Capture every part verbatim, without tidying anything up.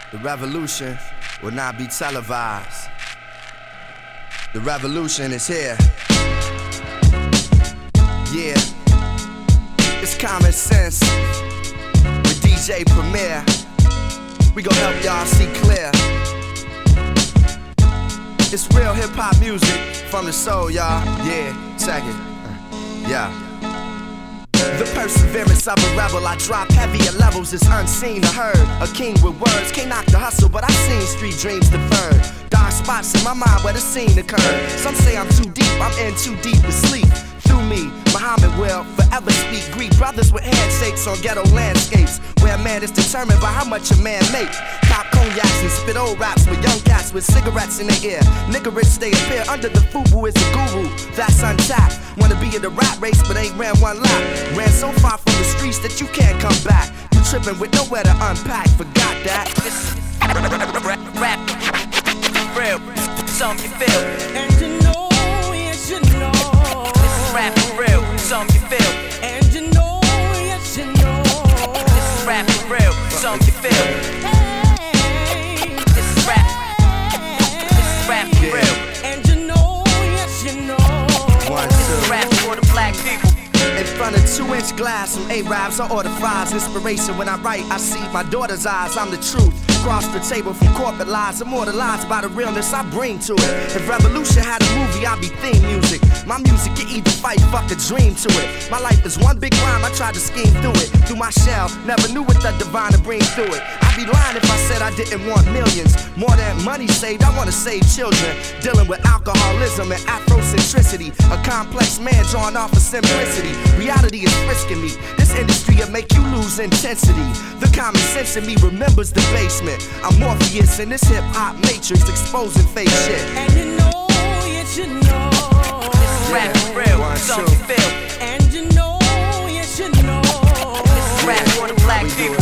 The revolution will not be televised. The revolution is here. Yeah, it's common sense with D J Premier. We gon' help y'all see clear. It's real hip hop music from the soul, y'all. Yeah, check it. Uh, yeah. The perseverance of a rebel, I drop heavier levels, it's unseen or heard. A king with words, can't knock the hustle, but I've seen street dreams deferred. Dark spots in my mind where the scene occurred. Some say I'm too deep, I'm in too deep to sleep. Through me, Muhammad will forever speak. Greet brothers with handshakes on ghetto landscapes, where a man is determined by how much a man make. Pop cognacs and spit old raps with young cats with cigarettes in their ear. Nigga rich they appear under the FUBU is a guru, that's untapped. Wanna be in the rap race but ain't ran one lap. Ran so far from the streets that you can't come back. You tripping with nowhere to unpack, forgot that. This rap, real, something you feel. And you know, yes you know. This is rap for real, something you feel. And you know, yes you know. This is rap for real, something you feel. Hey, This is rap, this is rap for real. and you know, yes you know. One, This is two. rap for the black people. In front of two-inch glass, some A-Rabs, I order fries. Inspiration when I write, I see my daughter's eyes. I'm the truth. Cross the table from corporate lies, immortalized by the realness I bring to it. If revolution had a movie, I'd be theme music. My music can either fight, fuck a dream to it. My life is one big rhyme, I tried to scheme through it. Through my shell, never knew what the divine to bring through it. I'd be lying if I said I didn't want millions. More than money saved, I wanna save children. Dealing with alcoholism and Afrocentricity. A complex man drawn off of simplicity. Reality is frisking me. This industry will make you lose intensity. The common sense in me remembers the basement. I'm Morpheus in this hip-hop matrix, exposing fake shit. And you know, yes you know. This is rap for real, One, something two. you feel. And you know, yes you know. This is rap for the black we do people.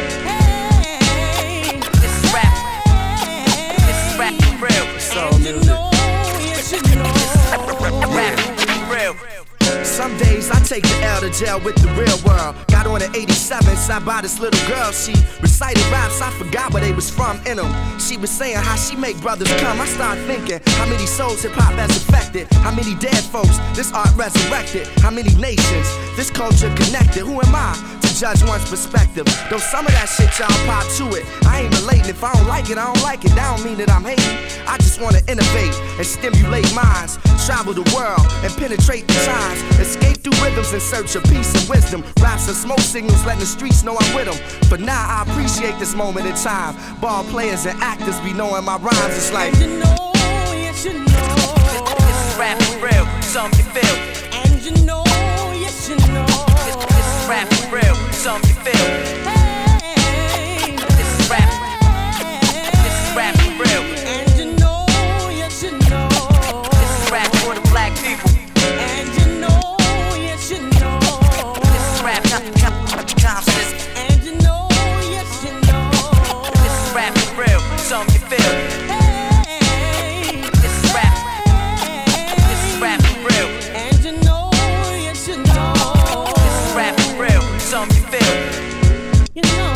Hey, This is rap, this is rap for real. Soul and you music. know, yes you know. Rap for real. Some days I take the L to jail with the real world. Got on an eighty-seven, sat by this little girl. She recited raps, I forgot where they was from in them. She was saying how she make brothers come. I started thinking, how many souls hip-hop has affected? How many dead folks this art resurrected? How many nations this culture connected? Who am I to judge one's perspective? Though some of that shit y'all pop to it, I ain't relating. If I don't like it, I don't like it. That don't mean that I'm hating. I just wanna innovate and stimulate minds. Travel the world and penetrate the times. Escape through rhythms in search of peace and wisdom. Raps and smoke signals letting the streets know I'm with them. For now I appreciate this moment in time. Ball players and actors be knowing my rhymes. It's like, And you know, yes you know. This is rap for real, something you feel. And you know, yes you know. This, this is rap for real, something you feel. Hey, This is rap, this is rap for real. and you know, yes you know. This is rap for the black people. And you know, yes you know. This is rap, conscious. And you know, yes you know. This is rap for real, something you feel. Hey, This is rap, this is rap for real. and you know, yes you know. This is rap for real, something you feel. You know.